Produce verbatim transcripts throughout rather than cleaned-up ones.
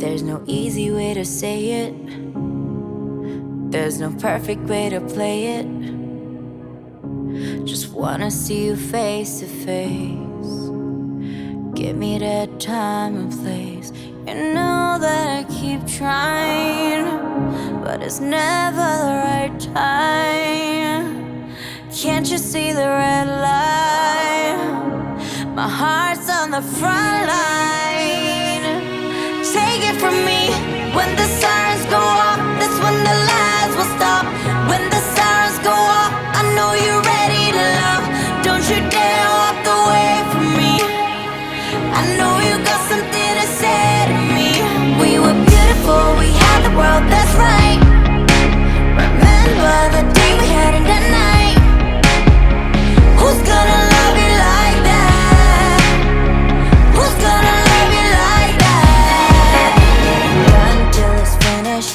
There's no easy way to say it. There's no perfect way to play it. Just wanna see you face to face. Give me that time and place. You know that I keep trying, but it's never the right time. Can't you see the red light? My heart's on the front line. Take it from me. When the sirens go off, that's when the lies will stop. When the sirens go off, I know you're ready to love. Don't you dare walk away from me. I know you got something to say to me. We were beautiful, we had the world, that's right. Remember the day we had in the night. Who's gonna love you like that? Who's gonna love you like that? Run till it's finished.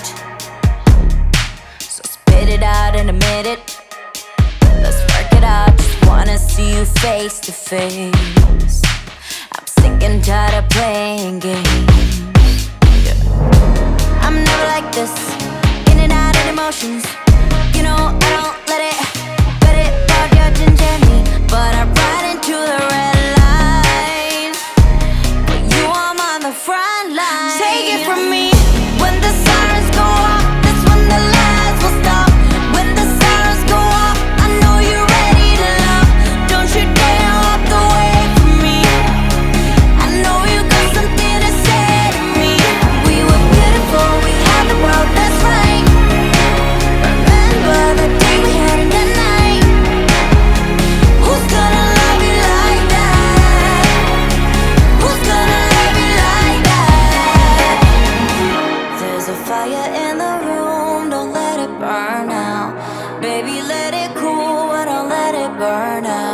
So spit it out and admit it. Let's work it out, just wanna see you face to face. I'm sick and tired of playing games. Yeah. I'm never like this, in and out of emotions. You know I don't let it, let it bog your gently. But I ride into the red light. But you, I'm on the front line. Take it from me. When the sirens go off, that's when the lies will stop. When the sirens go off, I know you're ready to love. Don't you dare walk away from me. I know you got something to say to me. We were beautiful, we had the world, that's right. Remember the day we had in the night. Who's gonna love you like that? Who's gonna love you like that? There's a fire in the room, don't let it burn out. Baby, let it cool, but don't let it burn out.